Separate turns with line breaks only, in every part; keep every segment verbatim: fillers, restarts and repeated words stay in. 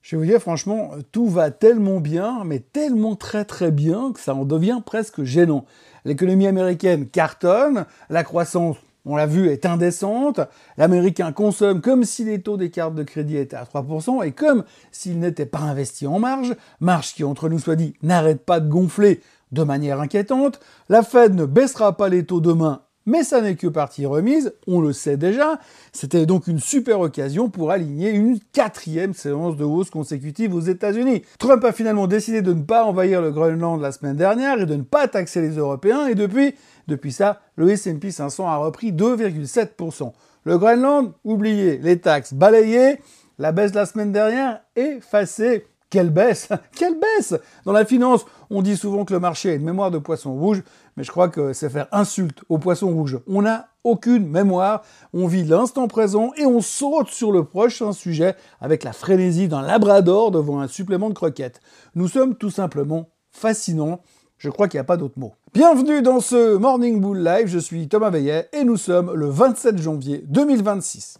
Je vais vous dire franchement, tout va tellement bien, mais tellement très très bien que ça en devient presque gênant. L'économie américaine cartonne, la croissance, on l'a vu, est indécente, l'américain consomme comme si les taux des cartes de crédit étaient à trois pour cent et comme s'il n'était pas investi en marge, marge qui, entre nous soit dit, n'arrête pas de gonfler de manière inquiétante, la Fed ne baissera pas les taux demain, mais ça n'est que partie remise, on le sait déjà. C'était donc une super occasion pour aligner une quatrième séance de hausse consécutive aux États-Unis. Trump a finalement décidé de ne pas envahir le Groenland la semaine dernière et de ne pas taxer les Européens, et depuis, depuis ça, le S and P cinq cents a repris deux virgule sept pour cent. Le Groenland, oublié, les taxes balayées, la baisse de la semaine dernière effacée. Quelle baisse! Quelle baisse! Dans la finance, on dit souvent que le marché a une mémoire de poisson rouge, mais je crois que c'est faire insulte aux poissons rouges. On n'a aucune mémoire, on vit l'instant présent et on saute sur le prochain sujet avec la frénésie d'un labrador devant un supplément de croquettes. Nous sommes tout simplement fascinants. Je crois qu'il n'y a pas d'autre mot. Bienvenue dans ce Morning Bull Live, je suis Thomas Veillet et nous sommes le vingt-sept janvier deux mille vingt-six.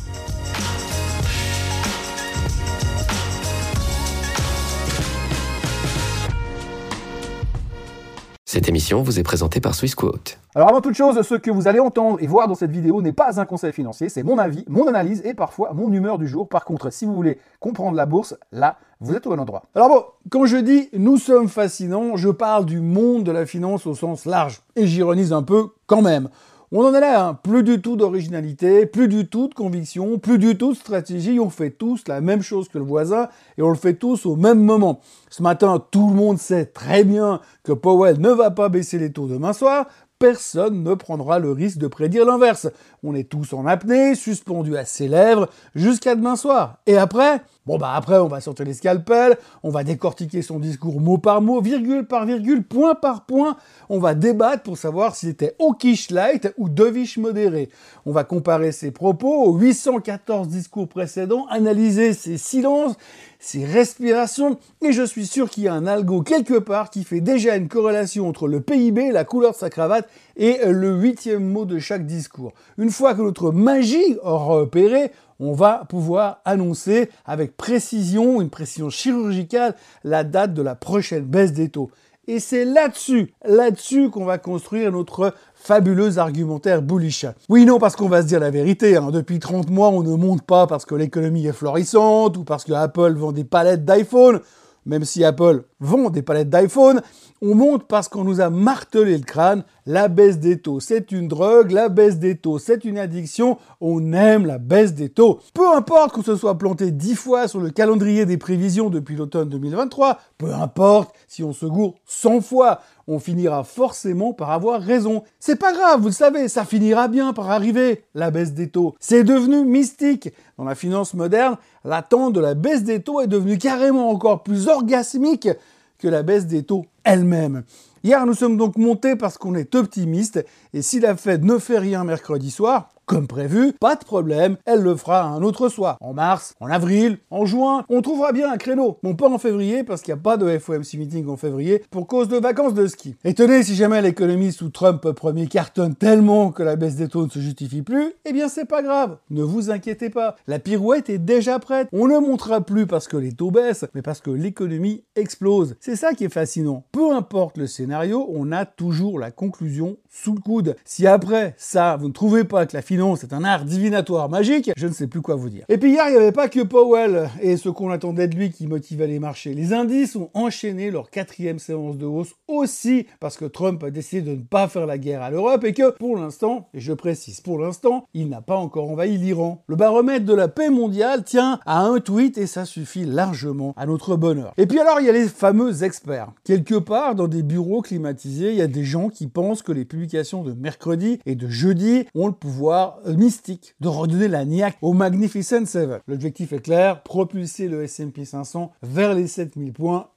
Cette émission vous est présentée par Swissquote.
Alors avant toute chose, ce que vous allez entendre et voir dans cette vidéo n'est pas un conseil financier, c'est mon avis, mon analyse et parfois mon humeur du jour. Par contre, si vous voulez comprendre la bourse, là, vous êtes au bon endroit. Alors bon, quand je dis « nous sommes fascinants », je parle du monde de la finance au sens large. Et j'ironise un peu quand même. On en est là, hein. Plus du tout d'originalité, plus du tout de conviction, plus du tout de stratégie. On fait tous la même chose que le voisin et on le fait tous au même moment. Ce matin, tout le monde sait très bien que Powell ne va pas baisser les taux demain soir. Personne ne prendra le risque de prédire l'inverse. On est tous en apnée, suspendus à ses lèvres, jusqu'à demain soir. Et après, bon bah après on va sortir les scalpels, on va décortiquer son discours mot par mot, virgule par virgule, point par point. On va débattre pour savoir s'il était hawkish light ou dovish modéré. On va comparer ses propos aux huit cent quatorze discours précédents, analyser ses silences, ses respirations, et je suis sûr qu'il y a un algo quelque part qui fait déjà une corrélation entre le P I B, la couleur de sa cravate et le huitième mot de chaque discours. Une fois que notre magie aura opéré, on va pouvoir annoncer avec précision, une précision chirurgicale, la date de la prochaine baisse des taux. Et c'est là-dessus, là-dessus qu'on va construire notre fabuleux argumentaire bullish. Oui, non, parce qu'on va se dire la vérité, hein. Depuis trente mois, on ne monte pas parce que l'économie est florissante ou parce que Apple vend des palettes d'iPhone. Même si Apple vend des palettes d'iPhone, on monte parce qu'on nous a martelé le crâne. La baisse des taux, c'est une drogue. La baisse des taux, c'est une addiction. On aime la baisse des taux. Peu importe qu'on se soit planté dix fois sur le calendrier des prévisions depuis l'automne deux mille vingt-trois, peu importe si on se gourre cent fois, on finira forcément par avoir raison. C'est pas grave, vous le savez, ça finira bien par arriver, la baisse des taux. C'est devenu mystique. Dans la finance moderne, l'attente de la baisse des taux est devenue carrément encore plus orgasmique que la baisse des taux elle-même. Hier, nous sommes donc montés parce qu'on est optimiste, et si la Fed ne fait rien mercredi soir, comme prévu, pas de problème, elle le fera un autre soir. En mars, en avril, en juin, on trouvera bien un créneau. Bon, pas en février, parce qu'il n'y a pas de F O M C meeting en février, pour cause de vacances de ski. Et tenez, si jamais l'économie sous Trump premier cartonne tellement que la baisse des taux ne se justifie plus, eh bien c'est pas grave, ne vous inquiétez pas. La pirouette est déjà prête. On ne montera plus parce que les taux baissent, mais parce que l'économie explose. C'est ça qui est fascinant. Peu importe le scénario, on a toujours la conclusion sous le coude. Si après ça, vous ne trouvez pas que la finance c'est un art divinatoire magique, je ne sais plus quoi vous dire. Et puis hier, il n'y avait pas que Powell et ce qu'on attendait de lui qui motivait les marchés. Les indices ont enchaîné leur quatrième séance de hausse aussi parce que Trump a décidé de ne pas faire la guerre à l'Europe et que, pour l'instant, et je précise pour l'instant, il n'a pas encore envahi l'Iran. Le baromètre de la paix mondiale tient à un tweet et ça suffit largement à notre bonheur. Et puis alors, il y a les fameux experts. Quelque part, dans des bureaux climatisés, il y a des gens qui pensent que les publications de mercredi et de jeudi ont le pouvoir mystique de redonner la niaque au Magnificent Seven. L'objectif est clair, propulser le S and P cinq cents vers les sept mille points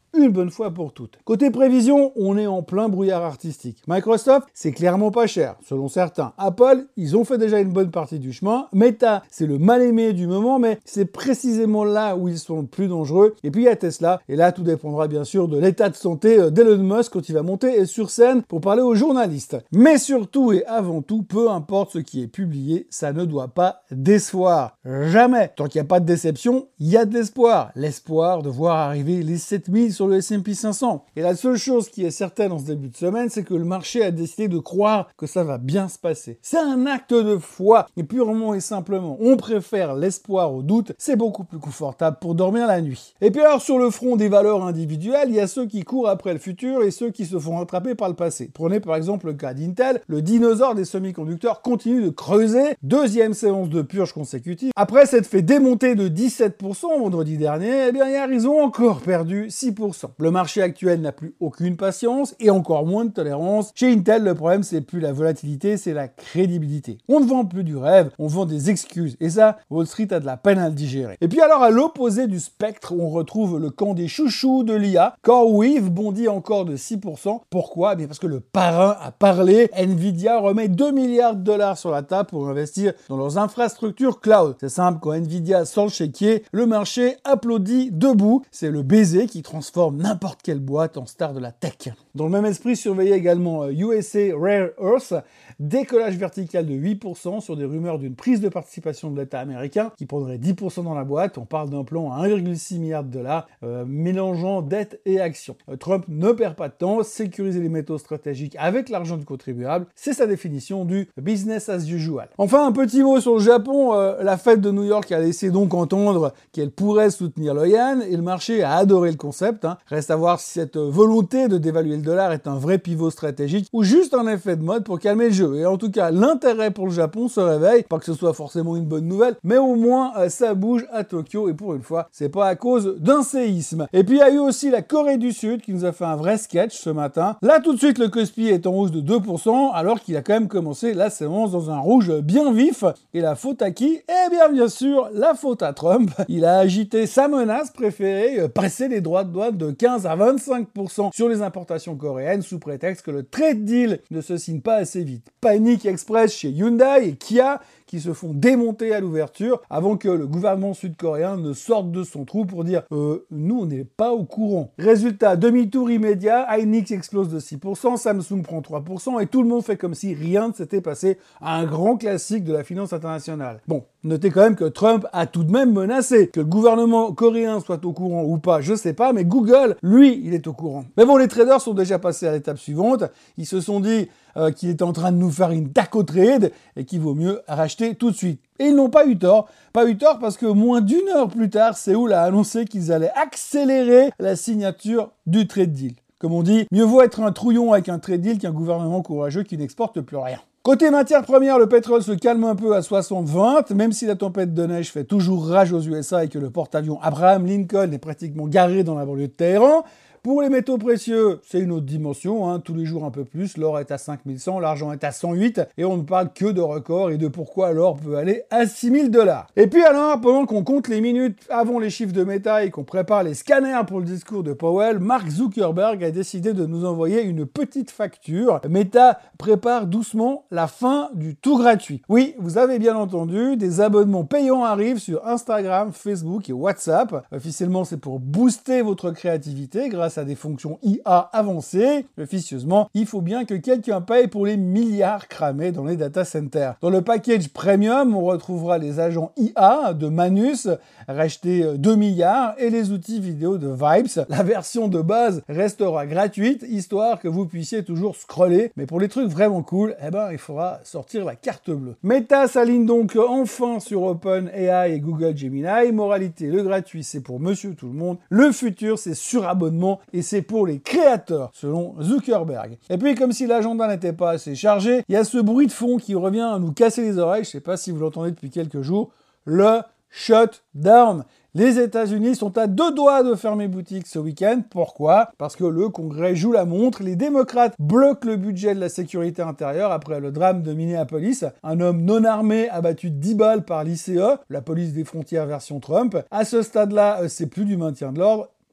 une bonne fois pour toutes. Côté prévision, on est en plein brouillard artistique. Microsoft, c'est clairement pas cher, selon certains. Apple, ils ont fait déjà une bonne partie du chemin. Meta, c'est le mal-aimé du moment, mais c'est précisément là où ils sont le plus dangereux. Et puis il y a Tesla, et là tout dépendra bien sûr de l'état de santé d'Elon Musk quand il va monter sur scène pour parler aux journalistes. Mais surtout et avant tout, peu importe ce qui est publié, ça ne doit pas décevoir. Jamais. Tant qu'il n'y a pas de déception, il y a de l'espoir. L'espoir de voir arriver les sept mille sur le S and P cinq cents. Et la seule chose qui est certaine en ce début de semaine, c'est que le marché a décidé de croire que ça va bien se passer. C'est un acte de foi, et purement et simplement, on préfère l'espoir au doute, c'est beaucoup plus confortable pour dormir la nuit. Et puis alors, sur le front des valeurs individuelles, il y a ceux qui courent après le futur et ceux qui se font rattraper par le passé. Prenez par exemple le cas d'Intel, le dinosaure des semi-conducteurs continue de creuser, deuxième séance de purge consécutive. Après s'être fait démonter de dix-sept pour cent vendredi dernier, eh bien hier ils ont encore perdu six pour cent. Le marché actuel n'a plus aucune patience et encore moins de tolérance. Chez Intel, le problème c'est plus la volatilité, c'est la crédibilité. On ne vend plus du rêve, on vend des excuses et ça, Wall Street a de la peine à le digérer. Et puis alors à l'opposé du spectre, on retrouve le camp des chouchous de l'I A. CoreWeave bondit encore de six pour cent. Pourquoi ? Eh bien parce que le parrain a parlé. Nvidia remet deux milliards de dollars sur la table pour investir dans leurs infrastructures cloud. C'est simple, quand Nvidia sort le chéquier, le marché applaudit debout. C'est le baiser qui transforme n'importe quelle boîte en star de la tech. Dans le même esprit, surveillez également U S A Rare Earth, décollage vertical de huit pour cent sur des rumeurs d'une prise de participation de l'État américain qui prendrait dix pour cent dans la boîte. On parle d'un plan à un virgule six milliard de dollars, euh, mélangeant dette et actions. Euh, Trump ne perd pas de temps, sécuriser les métaux stratégiques avec l'argent du contribuable, c'est sa définition du business as usual. Enfin, un petit mot sur le Japon, euh, la Fed de New York a laissé donc entendre qu'elle pourrait soutenir le yen et le marché a adoré le concept. Hein. Reste à voir si cette volonté de dévaluer le dollar est un vrai pivot stratégique ou juste un effet de mode pour calmer le jeu. Et en tout cas, l'intérêt pour le Japon se réveille, pas que ce soit forcément une bonne nouvelle, mais au moins euh, ça bouge à Tokyo et pour une fois, c'est pas à cause d'un séisme. Et puis il y a eu aussi la Corée du Sud qui nous a fait un vrai sketch ce matin. Là tout de suite, le Kospi est en hausse de deux pour cent alors qu'il a quand même commencé la séance dans un rouge bien vif. Et la faute à qui ? Eh bien bien sûr, la faute à Trump. Il a agité sa menace préférée, euh, presser les droits de douane de quinze à vingt-cinq pour cent sur les importations coréennes sous prétexte que le trade deal ne se signe pas assez vite. Panique express chez Hyundai et Kia qui se font démonter à l'ouverture avant que le gouvernement sud-coréen ne sorte de son trou pour dire euh, « nous on n'est pas au courant ». Résultat, demi-tour immédiat, Hynix explose de six pour cent, Samsung prend trois pour cent et tout le monde fait comme si rien ne s'était passé, un grand classique de la finance internationale. Bon, notez quand même que Trump a tout de même menacé. Que le gouvernement coréen soit au courant ou pas, je sais pas, mais Google, lui, il est au courant. Mais bon, les traders sont déjà passés à l'étape suivante. Ils se sont dit euh, qu'il était en train de nous faire une taco trade et qu'il vaut mieux racheter tout de suite. Et ils n'ont pas eu tort. Pas eu tort parce que moins d'une heure plus tard, Séoul a annoncé qu'ils allaient accélérer la signature du trade deal. Comme on dit, mieux vaut être un trouillon avec un trade deal qu'un gouvernement courageux qui n'exporte plus rien. Côté matières premières, le pétrole se calme un peu à soixante vingt, même si la tempête de neige fait toujours rage aux U S A et que le porte-avions Abraham Lincoln est pratiquement garé dans la banlieue de Téhéran. Pour les métaux précieux, c'est une autre dimension, hein, tous les jours un peu plus, l'or est à cinq mille cent, l'argent est à cent huit, et on ne parle que de records et de pourquoi l'or peut aller à six mille dollars. Et puis alors, pendant qu'on compte les minutes avant les chiffres de Meta et qu'on prépare les scanners pour le discours de Powell, Mark Zuckerberg a décidé de nous envoyer une petite facture. Meta prépare doucement la fin du tout gratuit. Oui, vous avez bien entendu, des abonnements payants arrivent sur Instagram, Facebook et WhatsApp. Officiellement, c'est pour booster votre créativité grâce à des fonctions I A avancées. Officieusement, il faut bien que quelqu'un paye pour les milliards cramés dans les data centers. Dans le package premium, on retrouvera les agents I A de Manus, rachetés deux milliards, et les outils vidéo de Vibes. La version de base restera gratuite, histoire que vous puissiez toujours scroller. Mais pour les trucs vraiment cool, eh ben, il faudra sortir la carte bleue. Meta s'aligne donc enfin sur OpenAI et Google Gemini. Moralité, le gratuit, c'est pour monsieur tout le monde. Le futur, c'est surabonnement et c'est pour les créateurs, selon Zuckerberg. Et puis, comme si l'agenda n'était pas assez chargé, il y a ce bruit de fond qui revient à nous casser les oreilles, je sais pas si vous l'entendez depuis quelques jours, le shutdown. Les États-Unis sont à deux doigts de fermer boutique ce week-end. Pourquoi ? Parce que le Congrès joue la montre. Les démocrates bloquent le budget de la sécurité intérieure après le drame de Minneapolis. Un homme non armé abattu de dix balles par l'I C E, la police des frontières version Trump. À ce stade-là, c'est plus du maintien de l'ordre.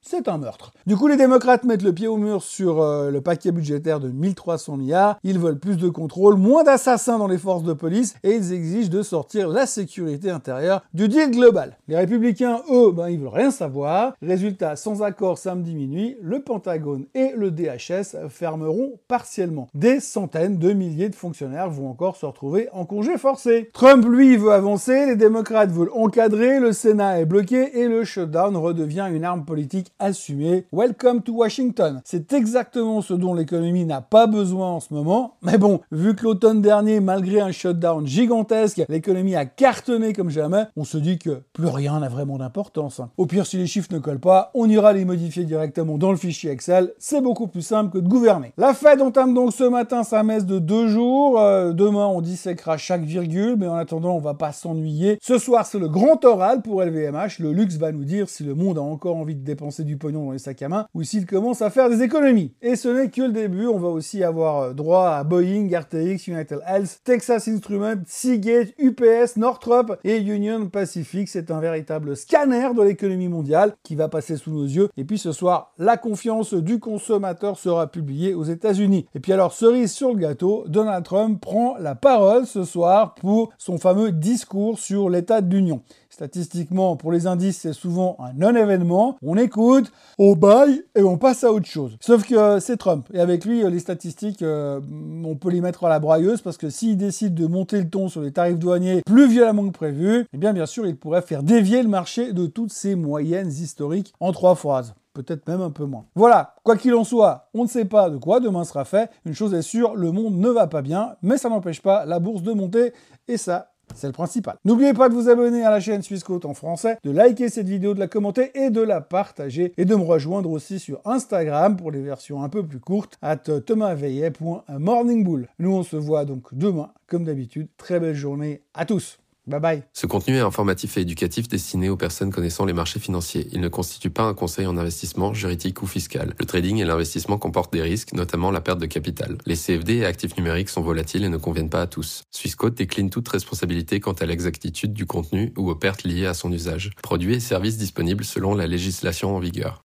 c'est un meurtre. Du coup, les démocrates mettent le pied au mur sur euh, le paquet budgétaire de mille trois cents milliards. Ils veulent plus de contrôle, moins d'assassins dans les forces de police et ils exigent de sortir la sécurité intérieure du deal global. Les républicains, eux, ben, ils veulent rien savoir. Résultat, sans accord samedi minuit, le Pentagone et le D H S fermeront partiellement. Des centaines de milliers de fonctionnaires vont encore se retrouver en congé forcé. Trump, lui, veut avancer, les démocrates veulent encadrer, le Sénat est bloqué et le shutdown redevient une arme politique assumée. Welcome to Washington. C'est exactement ce dont l'économie n'a pas besoin en ce moment. Mais bon, vu que l'automne dernier, malgré un shutdown gigantesque, l'économie a cartonné comme jamais, on se dit que plus rien n'a vraiment d'importance. Au pire, si les chiffres ne collent pas, on ira les modifier directement dans le fichier Excel. C'est beaucoup plus simple que de gouverner. La Fed entame donc ce matin sa messe de deux jours. Euh, demain, on disséquera chaque virgule, mais en attendant, on va pas s'ennuyer. Ce soir, c'est le grand oral pour L V M H. Le luxe va nous dire si le monde a encore envie de dépenser du pognon dans les sacs à main ou s'il commence à faire des économies. Et ce n'est que le début, on va aussi avoir droit à Boeing, R T X, United Health, Texas Instruments, Seagate, U P S, Northrop et Union Pacific. C'est un véritable scanner de l'économie mondiale qui va passer sous nos yeux. Et puis ce soir, la confiance du consommateur sera publiée aux États-Unis. Et puis alors, cerise sur le gâteau, Donald Trump prend la parole ce soir pour son fameux discours sur l'état de l'Union. Statistiquement, pour les indices, c'est souvent un non-événement. On écoute, on baille et on passe à autre chose. Sauf que euh, c'est Trump. Et avec lui, euh, les statistiques, euh, on peut les mettre à la broyeuse parce que s'il décide de monter le ton sur les tarifs douaniers plus violemment que prévu, eh bien, bien sûr, il pourrait faire dévier le marché de toutes ces moyennes historiques en trois phrases. Peut-être même un peu moins. Voilà, quoi qu'il en soit, on ne sait pas de quoi demain sera fait. Une chose est sûre, le monde ne va pas bien, mais ça n'empêche pas la bourse de monter, et ça, c'est le principal. N'oubliez pas de vous abonner à la chaîne Swissquote en français, de liker cette vidéo, de la commenter et de la partager, et de me rejoindre aussi sur Instagram pour les versions un peu plus courtes, at thomas veillet point morningbull. Nous, on se voit donc demain, comme d'habitude. Très belle journée à tous. Bye bye.
Ce contenu est informatif et éducatif destiné aux personnes connaissant les marchés financiers. Il ne constitue pas un conseil en investissement, juridique ou fiscal. Le trading et l'investissement comportent des risques, notamment la perte de capital. Les C F D et actifs numériques sont volatiles et ne conviennent pas à tous. Swissquote décline toute responsabilité quant à l'exactitude du contenu ou aux pertes liées à son usage. Produits et services disponibles selon la législation en vigueur.